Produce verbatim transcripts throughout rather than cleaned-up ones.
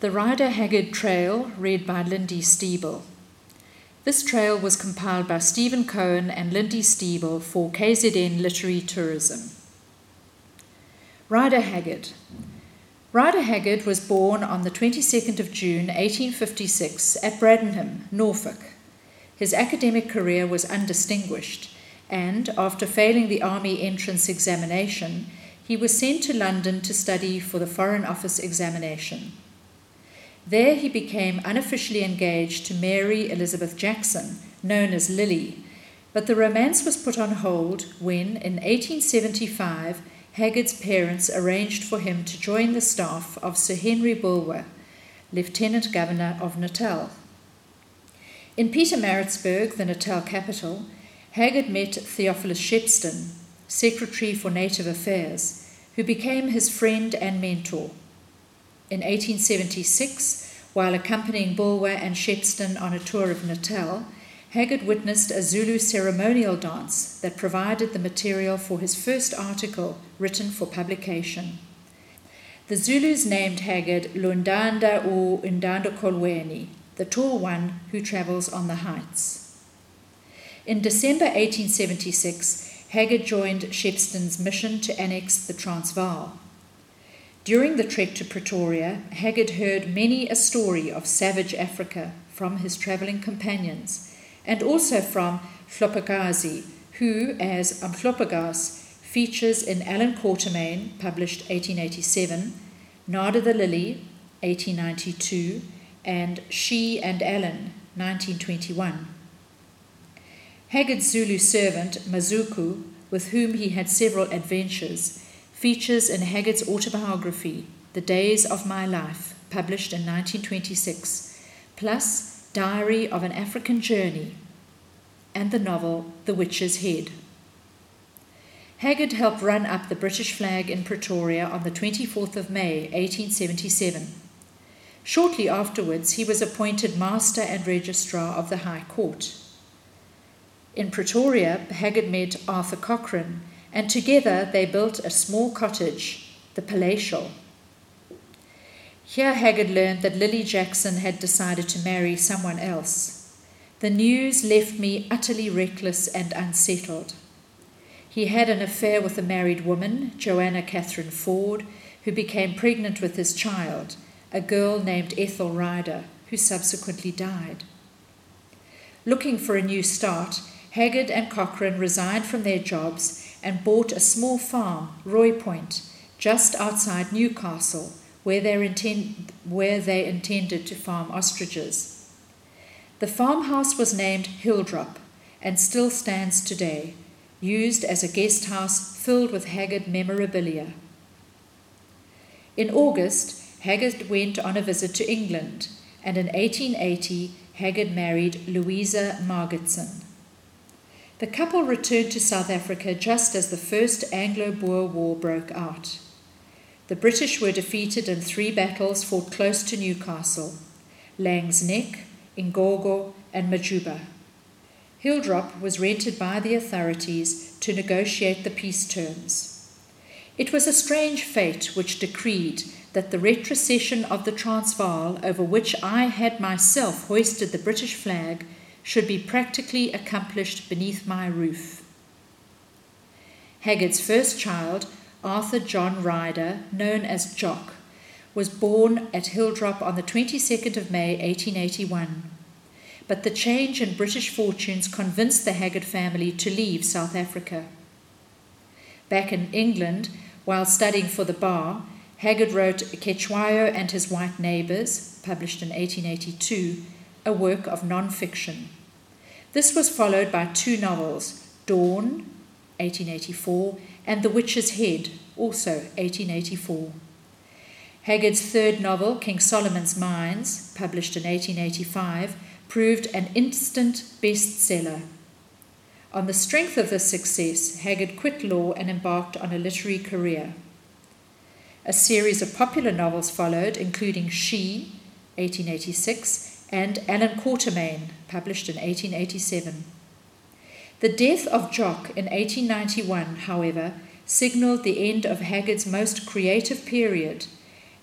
The Rider Haggard Trail, read by Lindy Steeble. This trail was compiled by Stephen Cohen and Lindy Steeble for K Z N Literary Tourism. Rider Haggard. Rider Haggard was born on the twenty-second of June eighteen fifty-six at Bradenham, Norfolk. His academic career was undistinguished, and after failing the Army entrance examination, he was sent to London to study for the Foreign Office examination. There he became unofficially engaged to Mary Elizabeth Jackson, known as Lily, but the romance was put on hold when, in eighteen seventy-five, Haggard's parents arranged for him to join the staff of Sir Henry Bulwer, Lieutenant Governor of Natal. In Pietermaritzburg, the Natal capital, Haggard met Theophilus Shepstone, Secretary for Native Affairs, who became his friend and mentor. In eighteen seventy-six, while accompanying Bulwer and Shepstone on a tour of Natal, Haggard witnessed a Zulu ceremonial dance that provided the material for his first article written for publication. The Zulus named Haggard Lundanda or Undandakolweni, the tall one who travels on the heights. In December eighteen seventy-six, Haggard joined Shepstone's mission to annex the Transvaal. During the trek to Pretoria, Haggard heard many a story of savage Africa from his travelling companions, and also from Hlopagazi, who, as Umhlopagas, features in Allan Quatermain, published eighteen eighty-seven, Nada the Lily, eighteen ninety-two, and She and Allan, nineteen twenty-one. Haggard's Zulu servant, Mazuku, with whom he had several adventures, features in Haggard's autobiography, The Days of My Life, published in nineteen twenty-six, plus Diary of an African Journey, and the novel The Witch's Head. Haggard helped run up the British flag in Pretoria on the twenty-fourth of May, eighteen seventy-seven. Shortly afterwards, he was appointed Master and Registrar of the High Court. In Pretoria, Haggard met Arthur Cochrane, and together they built a small cottage, the Palatial. Here Haggard learned that Lily Jackson had decided to marry someone else. The news left me utterly reckless and unsettled. He had an affair with a married woman, Joanna Catherine Ford, who became pregnant with his child, a girl named Ethel Rider, who subsequently died. Looking for a new start, Haggard and Cochrane resigned from their jobs and bought a small farm, Roy Point, just outside Newcastle, where, intend, where they intended to farm ostriches. The farmhouse was named Hilldrop and still stands today, used as a guest house filled with Haggard memorabilia. In August, Haggard went on a visit to England, and in eighteen eighty, Haggard married Louisa Margetson. The couple returned to South Africa just as the First Anglo-Boer War broke out. The British were defeated in three battles fought close to Newcastle: Laing's Nek, Ingogo, and Majuba. Hilldrop was rented by the authorities to negotiate the peace terms. It was a strange fate which decreed that the retrocession of the Transvaal, over which I had myself hoisted the British flag, should be practically accomplished beneath my roof. Haggard's first child, Arthur John Rider, known as Jock, was born at Hilldrop on the twenty-second of May, eighteen eighty-one. But the change in British fortunes convinced the Haggard family to leave South Africa. Back in England, while studying for the bar, Haggard wrote Ketshwayo and His White Neighbours, published in eighteen eighty-two, a work of non-fiction. This was followed by two novels, Dawn, eighteen eighty-four, and The Witch's Head, also eighteen eighty-four. Haggard's third novel, King Solomon's Mines, published in eighteen eighty-five, proved an instant bestseller. On the strength of this success, Haggard quit law and embarked on a literary career. A series of popular novels followed, including She, eighteen eighty-six, and Allan Quatermain, published in eighteen eighty-seven. The death of Jock in eighteen ninety-one, however, signalled the end of Haggard's most creative period,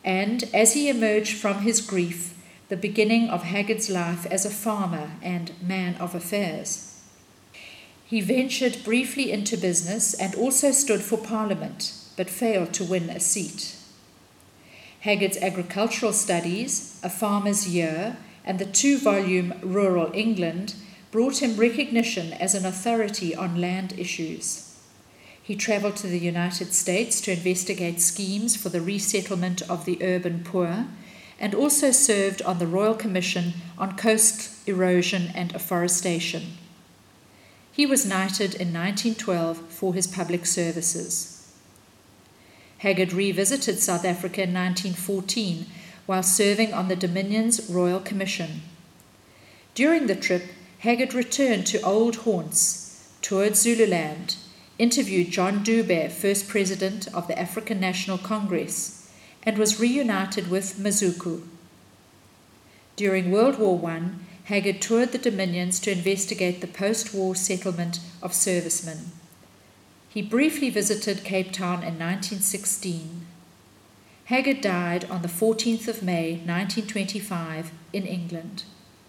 and as he emerged from his grief, the beginning of Haggard's life as a farmer and man of affairs. He ventured briefly into business and also stood for Parliament, but failed to win a seat. Haggard's agricultural studies, A Farmer's Year, and the two-volume Rural England brought him recognition as an authority on land issues. He travelled to the United States to investigate schemes for the resettlement of the urban poor, and also served on the Royal Commission on Coast Erosion and Afforestation. He was knighted in nineteen twelve for his public services. Haggard revisited South Africa in nineteen fourteen while serving on the Dominion's Royal Commission. During the trip, Haggard returned to old haunts, toured Zululand, interviewed John Dube, first president of the African National Congress, and was reunited with Mazuku. During World War One, Haggard toured the Dominions to investigate the post-war settlement of servicemen. He briefly visited Cape Town in nineteen sixteen. Haggard died on the fourteenth of May, nineteen twenty-five, in England.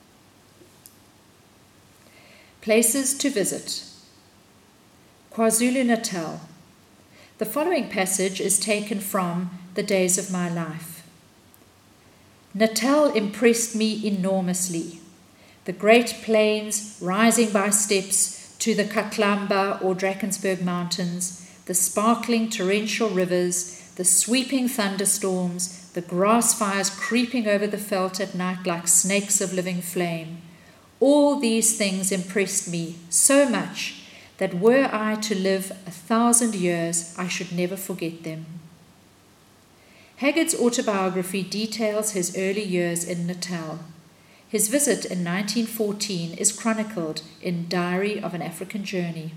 Places to visit. KwaZulu-Natal. The following passage is taken from The Days of My Life. Natal impressed me enormously. The great plains rising by steps to the Katlamba or Drakensberg Mountains, the sparkling torrential rivers, the sweeping thunderstorms, the grass fires creeping over the veldt at night like snakes of living flame. All these things impressed me so much that were I to live a thousand years, I should never forget them. Haggard's autobiography details his early years in Natal. His visit in nineteen fourteen is chronicled in Diary of an African Journey.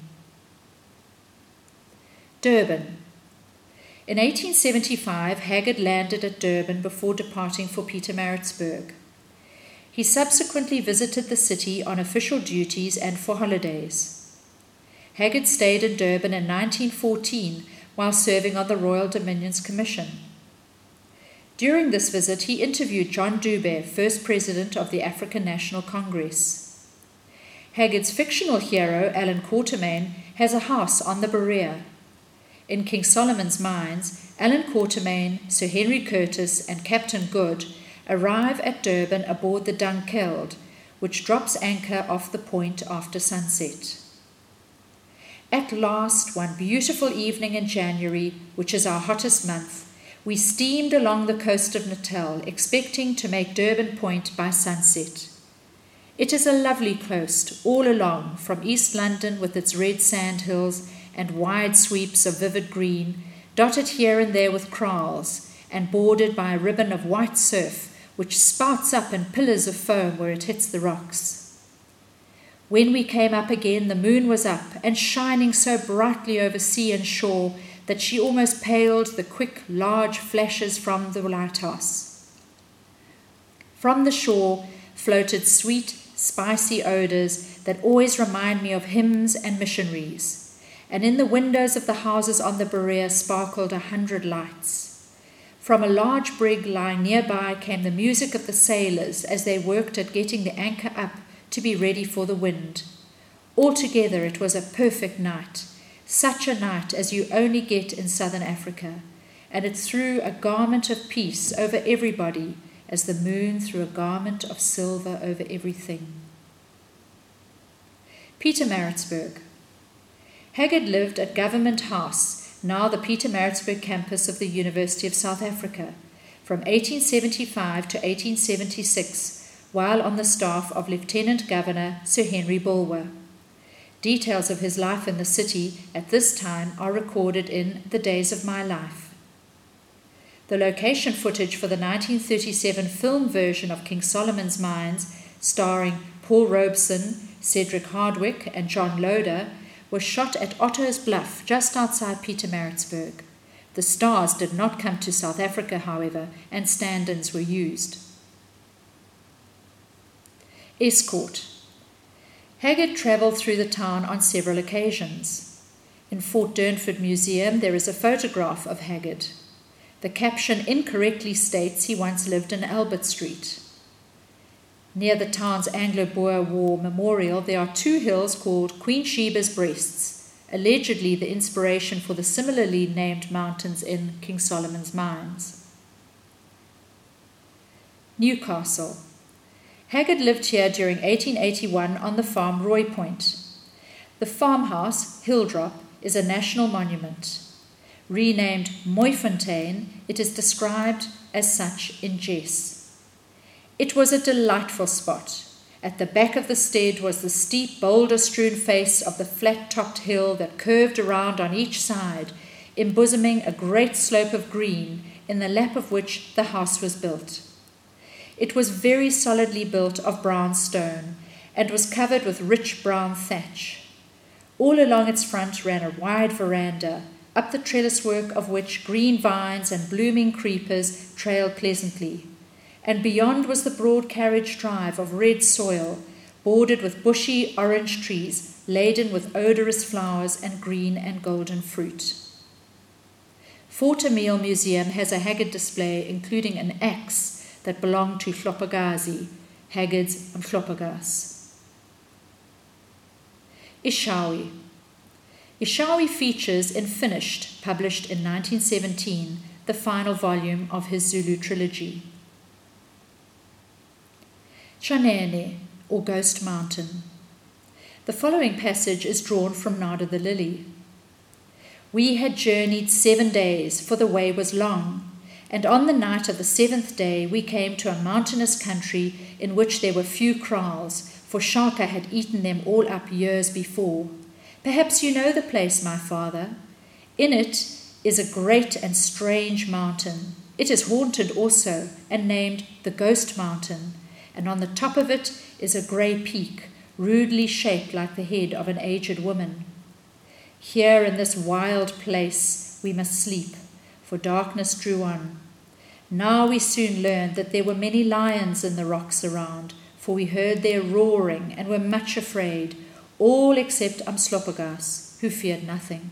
Durban. In eighteen seventy-five, Haggard landed at Durban before departing for Pietermaritzburg. He subsequently visited the city on official duties and for holidays. Haggard stayed in Durban in nineteen fourteen while serving on the Royal Dominions Commission. During this visit, he interviewed John Dube, first president of the African National Congress. Haggard's fictional hero, Allan Quatermain, has a house on the Berea. In King Solomon's Mines, Allan Quatermain, Sir Henry Curtis, and Captain Good arrive at Durban aboard the Dunkeld, which drops anchor off the point after sunset. At last, one beautiful evening in January, which is our hottest month, we steamed along the coast of Natal, expecting to make Durban Point by sunset. It is a lovely coast all along, from East London with its red sand hills and wide sweeps of vivid green, dotted here and there with kraals, and bordered by a ribbon of white surf, which spouts up in pillars of foam where it hits the rocks. When we came up again, the moon was up and shining so brightly over sea and shore that she almost paled the quick, large flashes from the lighthouse. From the shore floated sweet, spicy odours that always remind me of hymns and missionaries, and in the windows of the houses on the Berea sparkled a hundred lights. From a large brig lying nearby came the music of the sailors as they worked at getting the anchor up to be ready for the wind. Altogether it was a perfect night, such a night as you only get in southern Africa, and it threw a garment of peace over everybody as the moon threw a garment of silver over everything. Pietermaritzburg. Haggard lived at Government House, now the Pietermaritzburg campus of the University of South Africa, from eighteen seventy-five to eighteen seventy-six, while on the staff of Lieutenant Governor Sir Henry Bulwer. Details of his life in the city at this time are recorded in The Days of My Life. The location footage for the nineteen thirty-seven film version of King Solomon's Mines, starring Paul Robeson, Cedric Hardwicke, and John Loder, was shot at Otto's Bluff, just outside Pietermaritzburg. The stars did not come to South Africa, however, and stand-ins were used. Escort. Haggard travelled through the town on several occasions. In Fort Durnford Museum there is a photograph of Haggard. The caption incorrectly states he once lived in Albert Street. Near the town's Anglo-Boer War memorial, there are two hills called Queen Sheba's Breasts, allegedly the inspiration for the similarly named mountains in King Solomon's Mines. Newcastle. Haggard lived here during eighteen eighty-one on the farm Roy Point. The farmhouse, Hilldrop, is a national monument. Renamed Mooifontein, it is described as such in Jess. It was a delightful spot. At the back of the stead was the steep, boulder-strewn face of the flat-topped hill that curved around on each side, embosoming a great slope of green, in the lap of which the house was built. It was very solidly built of brown stone, and was covered with rich brown thatch. All along its front ran a wide veranda, up the trellis work of which green vines and blooming creepers trailed pleasantly. And beyond was the broad carriage drive of red soil, bordered with bushy orange trees, laden with odorous flowers and green and golden fruit. Fort Emile Museum has a Haggard display including an axe that belonged to Hlopagazi, Haggard's Mhlopagas. Ishawi. Ishawi features in Finished, published in nineteen seventeen, the final volume of his Zulu trilogy. Chanene, or Ghost Mountain. The following passage is drawn from Nada the Lily. We had journeyed seven days, for the way was long, and on the night of the seventh day we came to a mountainous country in which there were few kraals, for Shaka had eaten them all up years before. Perhaps you know the place, my father. In it is a great and strange mountain. It is haunted also, and named the Ghost Mountain, and on the top of it is a grey peak, rudely shaped like the head of an aged woman. Here in this wild place we must sleep, for darkness drew on. Now we soon learned that there were many lions in the rocks around, for we heard their roaring and were much afraid, all except Umslopogaas, who feared nothing.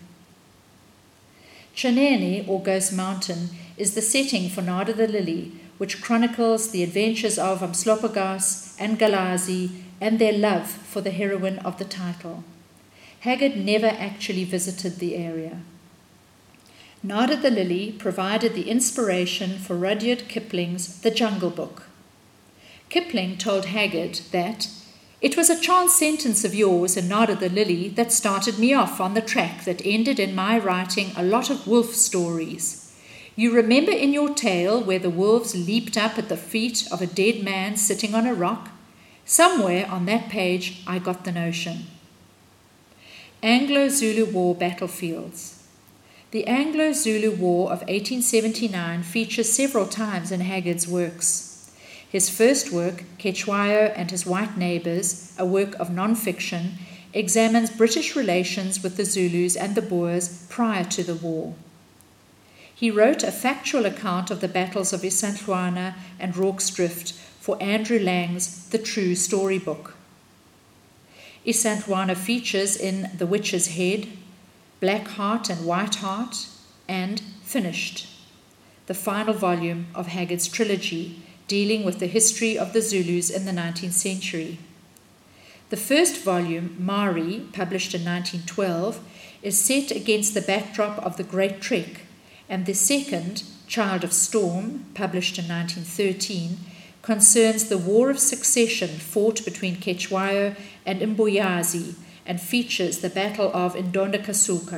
Chanene, or Ghost Mountain, is the setting for Nada the Lily, which chronicles the adventures of Umslopogaas and Galazi and their love for the heroine of the title. Haggard never actually visited the area. Nada the Lily provided the inspiration for Rudyard Kipling's The Jungle Book. Kipling told Haggard that it was a chance sentence of yours in Nada the Lily that started me off on the track that ended in my writing a lot of wolf stories. You remember in your tale where the wolves leaped up at the feet of a dead man sitting on a rock? Somewhere on that page I got the notion. Anglo-Zulu War battlefields. The Anglo-Zulu War of eighteen seventy-nine features several times in Haggard's works. His first work, Cetshwayo and His White Neighbours, a work of non-fiction, examines British relations with the Zulus and the Boers prior to the war. He wrote a factual account of the battles of Isandlwana and Rorke's Drift for Andrew Lang's The True Storybook. Isandlwana features in The Witch's Head, Black Heart and White Heart, and Finished, the final volume of Haggard's trilogy, dealing with the history of the Zulus in the nineteenth century. The first volume, Mari, published in nineteen twelve, is set against the backdrop of the Great Trek, and the second, Child of Storm, published in nineteen thirteen, concerns the War of Succession fought between Cetshwayo and Mbuyazi and features the Battle of Indonda-Kasuka.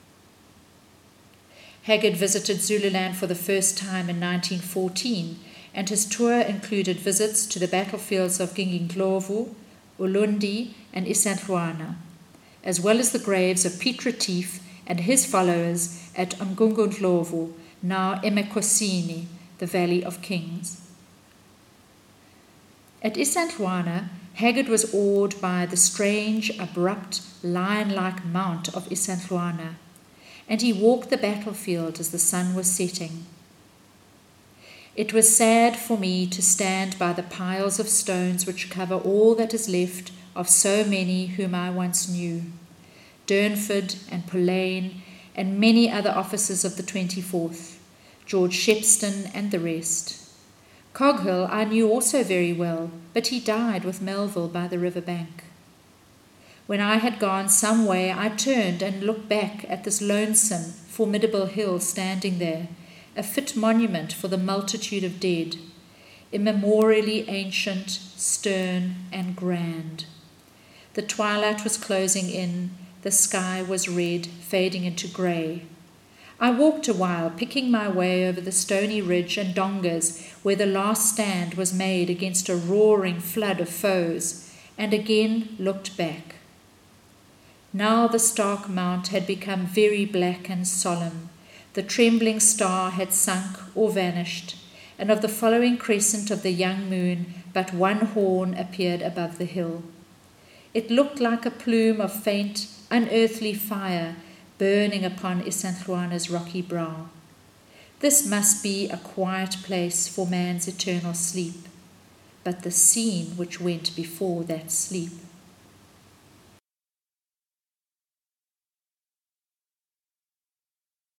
Haggard visited Zululand for the first time in nineteen fourteen, and his tour included visits to the battlefields of Gingindlovu, Ulundi, and Isandlwana, as well as the graves of Piet Retief and his followers at Umgungundlovu, now eMekhosini, the Valley of Kings. At Isandlwana, Haggard was awed by the strange, abrupt, lion-like mount of Isandlwana, and he walked the battlefield as the sun was setting. It was sad for me to stand by the piles of stones which cover all that is left of so many whom I once knew, Durnford and Pulaine and many other officers of the twenty-fourth, George Shepstone and the rest. Coghill I knew also very well, but he died with Melville by the river bank. When I had gone some way, I turned and looked back at this lonesome, formidable hill standing there, a fit monument for the multitude of dead, immemorially ancient, stern, and grand. The twilight was closing in, the sky was red, fading into grey. I walked a while, picking my way over the stony ridge and dongas where the last stand was made against a roaring flood of foes, and again looked back. Now the stark mount had become very black and solemn. The trembling star had sunk or vanished, and of the following crescent of the young moon but one horn appeared above the hill. It looked like a plume of faint, unearthly fire burning upon Isandlwana's rocky brow. This must be a quiet place for man's eternal sleep, but the scene which went before that sleep.